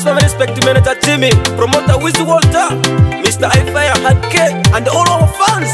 This family respect to Manager Jimmy, promoter Wizzy Walter, Mr. Ifire, Hadke, and all our fans.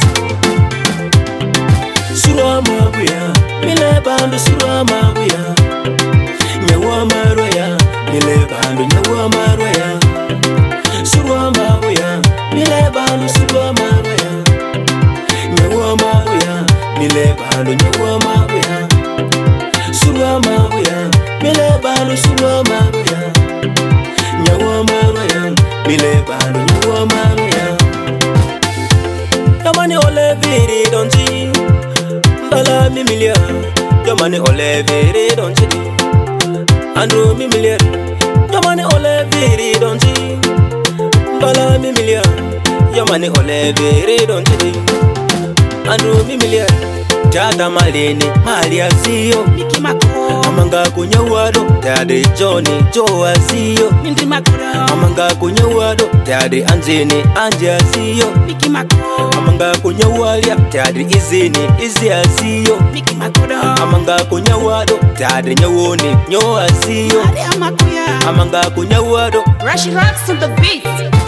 Surama buya, mile bandu surama buya. Nyawa maroya, mile bandu nyawa maroya. Surama buya, mile bandu surama maroya. Nyawa maroya, mile bandu nyawa maroya. Surama buya, mile bandu surama maroya. Nyawa maroya, mile bandu nyawa maroya. Yamani ole viri donji. Bala mi million, your money ole very don't you? Andrew mi million, your money ole very don't you? Bala mi million, your money ole very don't you? Andrew mi million, Jada Malini, Maria Zio, Miki Makro, Amanga Kunyawado, Daddy Johnny, Joe Zio, Mindi Makro, Amanga Kunyawado, Daddy Anjini, Anja Zio, Miki Makro, Amanga Kunyawalia, Daddy Izini, Izia Zio, Miki Makro, Amanga Kunyawado, Daddy Nyawoni, Nyoa Zio, Amanga Kunyawado, Rushing rocks on the beat.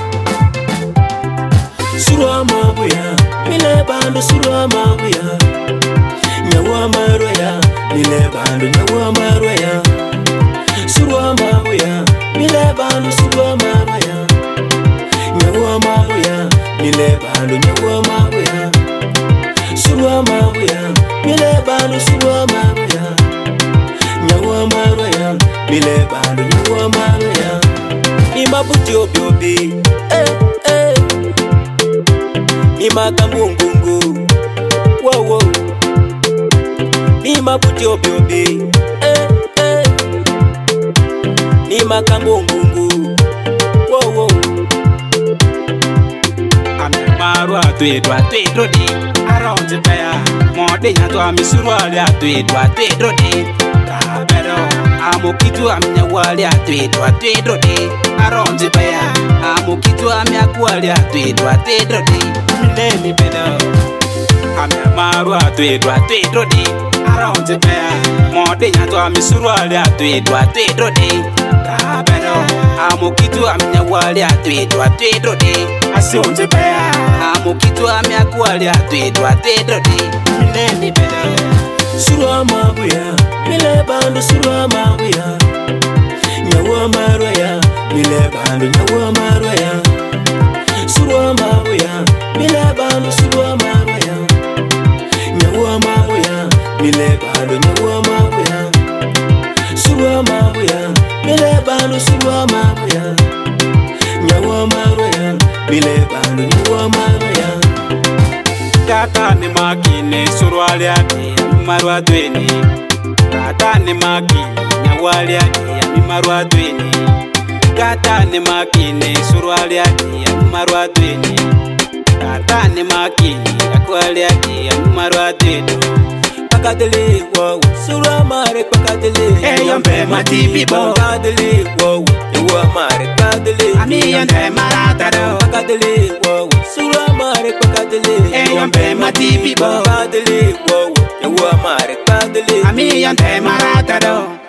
Surama buya, mile bandu surama buya. Nyawa maroya, mile bandu nyawa maroya. Surama buya, mile bandu surama maroya. Nyawa maroya, mile bandu nyawa maroya. Surama buya, mile bandu surama maroya. Nyawa maroya, mile bandu nyawa maroya. Ima buti obiobi, Ima kambungungu, wow wow. Ima buti obiobi, Ima kambungungu, wow wow. Ame maru atuedo di. Around the bear, more than you to Missouri atuedo di. Pero amukitu amnyawali atuedo di. Around the bear, amukitu amyakwali atuedo di. Mileni bedo. Ame maru atuedo di. Around the bear, more than you to Missouri atuedo di. Pero amukitu amnyawali atuedo di. Asionte bear, amukitu amyakwali atuedo di. Mileni bedo. Surama buya, mile bandu surama buya. Nyawa maroya, mile bandu nyawa maroya. Surama buya, mile bandu surama maroya. Nyawa maroya, mile bandu nyawa maroya. Surama buya, mile bandu surama maroya. Nyawa maroya, mile bandu nyawa maroya. Kata ni makine surwali ati marwa dweni. Kata ni makine nyawali ati marwa dweni. Kata ni makine surwali ati marwa dweni. Kata ni makine akwali ati marwa dweni. Pakadele wow, suramare pakadele. Yambe matibi bo. Pakadele wow, yuwa mare pakadele. Ami yande maratado. Pakadele wow, suramare pakadele. Yambe matibi bo. Pakadele wow, yuwa mare pakadele. Ami yande maratado.